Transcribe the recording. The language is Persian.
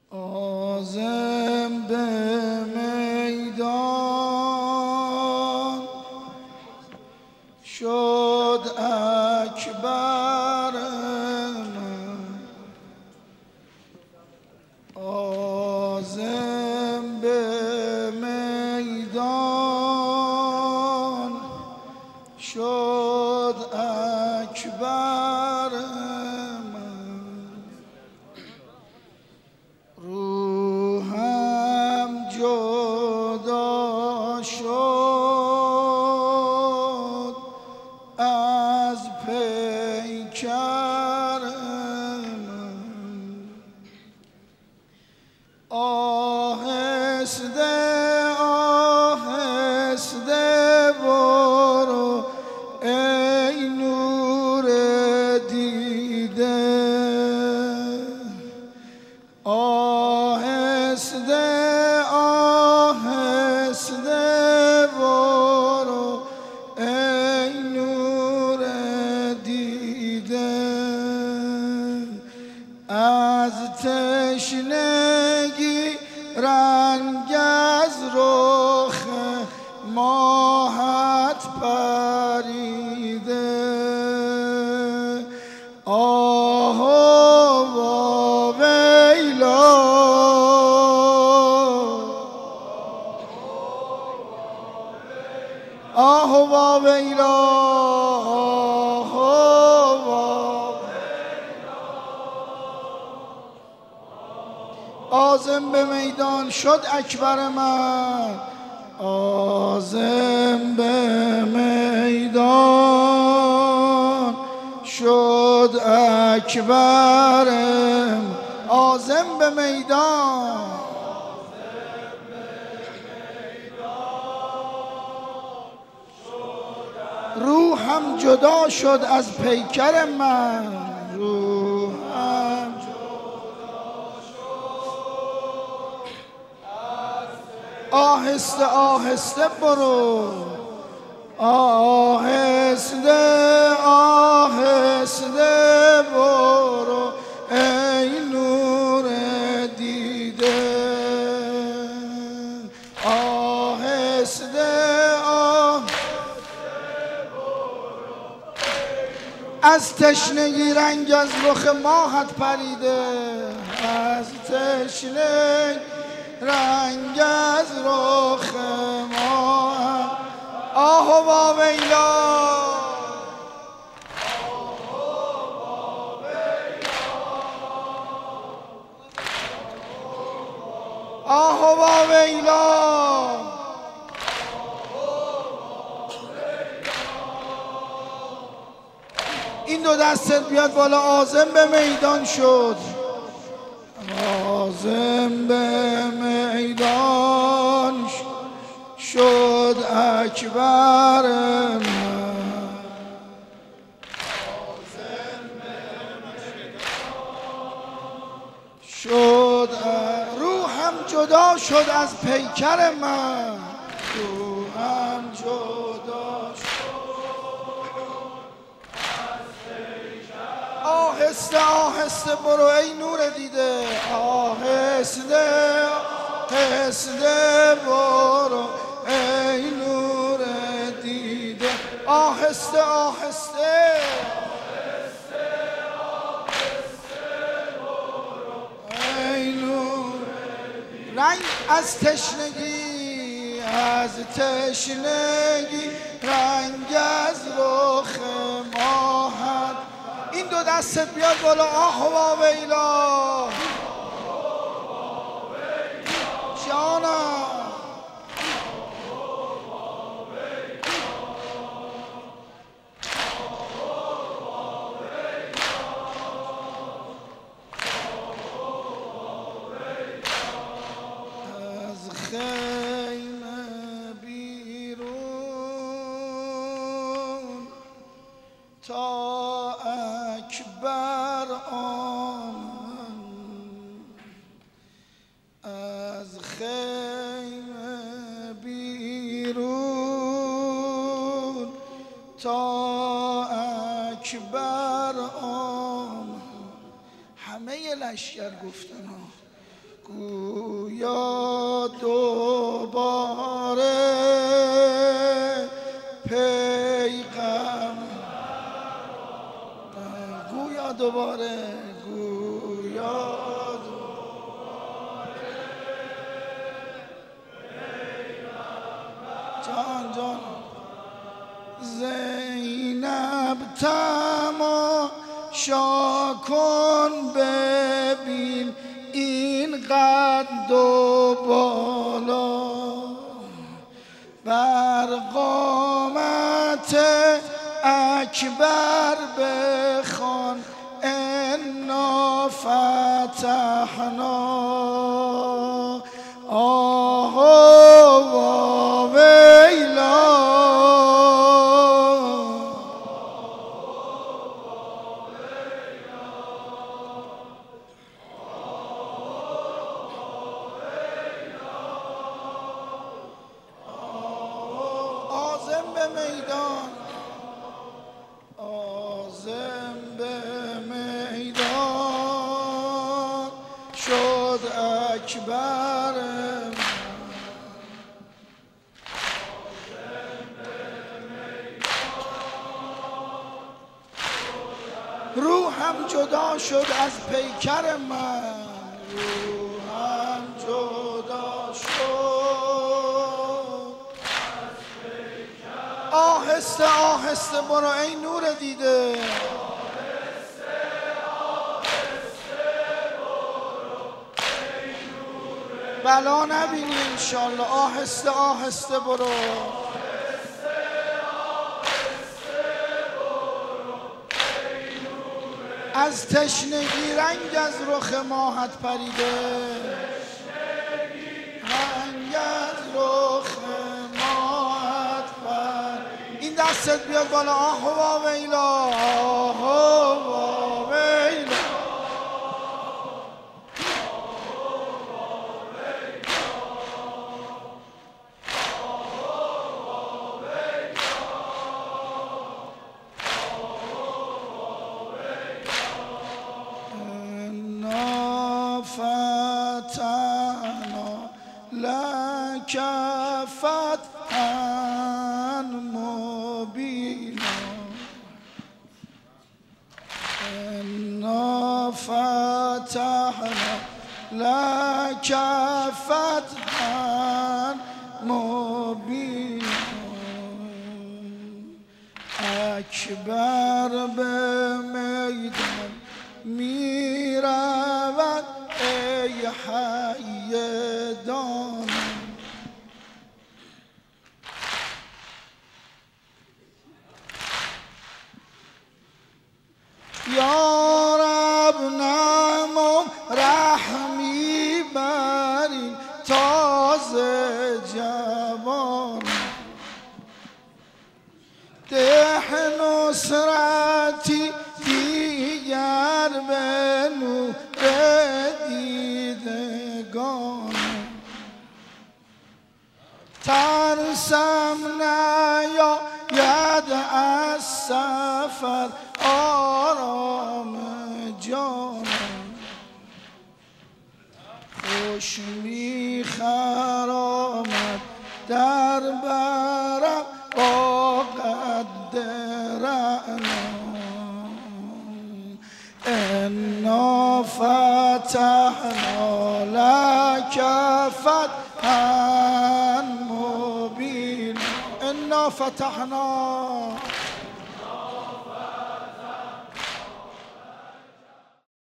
عازم به میدان شد اکبر من، عازم به میدان شد اکبر من، روحم جدا شد از پیکر من، آهسته آهسته برو ای نور دیده، آهسته آهسته برو ای نور دیده، از تشنگی رنگ از رخ ماهت پریده، آه و ویلا، آه و ویلا، عازم به میدان شد اکبر من، عازم به میدان شد اکبر من، عازم به میدان روحم جدا شد از پیکر من، روحم آهسته آهسته برو، آهسته آهسته برو ای نور دیده، آهسته از تشنگی رنگ از رخ ماهت پریده، از تشنگی رنگ از رخ ماهت، آه و ویلا، آه و ویلا، این دو دستت بیاد بالا، عازم به میدان شد، عازم به میدان شد اکبر من، شد روحم جدا شد از پیکر من، روحم جدا شد آهسته آهسته برو ای نور دیده، آهسته آهسته برو ای نور دیده، آهسته آهسته ای نور رنگ از تشنگی، از تشنگی رنگ از رخ ماهت، این دو دستت بیاد بالا، آه و ویلا، جانم از خیمه بیرون تا اکبر آمد، از خیمه بیرون تا اکبر آمد، همه لشکر گفتن گویا دوباره پیغمبر گویا دوباره جان جان زینب تماشا کن ببین این قد و بالا بر قامت اکبر بخوان انا فتحنا عازم به میدان شد اکبر روحم جدا شد از پیکر من روحم جدا شد آهسته آهسته برو ای نور دیده بلا نبینی انشالله آهسته آهسته برو از تشنگی رنگ از رخ ماهت پریده رنگ از رخ ماهت پریده این دستت بیاد بالا آه و ویلا آه و ویلا فتحنا لك فتحا مبينا إنا فتحنا لك فتحا مبينا اکبر به میدان میرود ای حی دانم یا رب نمو رحمی بر این تازه جوان ده نصرتی دیگر به نور دیدگان ترسم نیاید از سفر آرام جانم خوش می‌خرامد در برم با قد رعنا انا فتحنا لك فتحا مبینا انا فتحنا